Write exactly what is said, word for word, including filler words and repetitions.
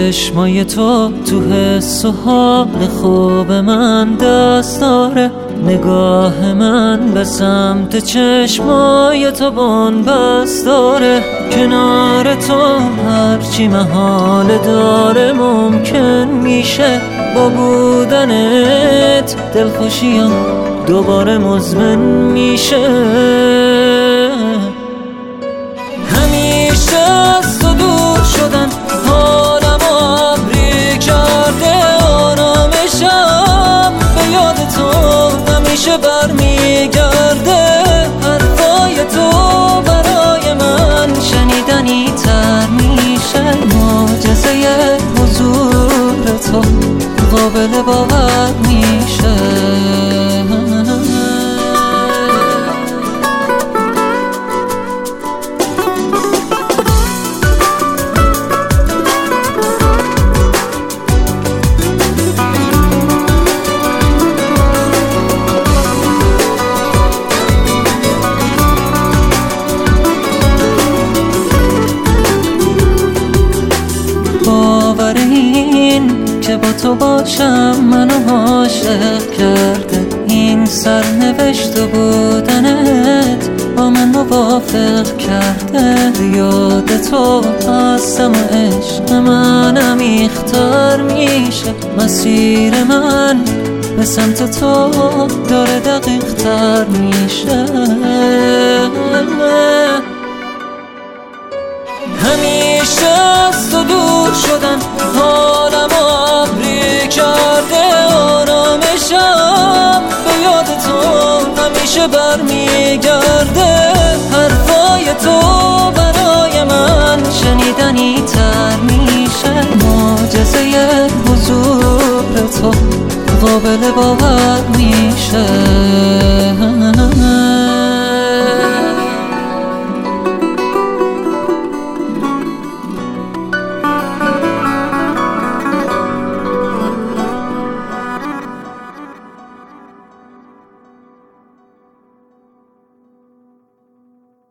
چشمای تو تو حس و حال خوب من دست داره. نگاه من به سمت چشمای تو بن‌بست داره. کنار تو هرچی محال داره ممکن میشه. با بودنت دلخوشیم دوباره مزمن میشه. همیشه از تو دور شدن حالم ابری کرده. آرامشم به یاد تو همیشه برمیگرده. حرفای تو برای من شنیدنی تر میشه. معجزه حضور تو قابل باور میشه. باور این که با تو باشم منو عاشق کرده. این سرنوشت و بودنت با من موافق کرده. یاد تو هستم و عشق من عمیق‌تر میشه. مسیر من به سمت تو داره دقیق‌تر میشه. همیشه از تو دور شدن حالم ابری کرده. آرامشم به یاد تو همیشه برمیگرده. حرفای تو برای من شنیدنی تر میشه. معجزه حضور تو قابل باور میشه.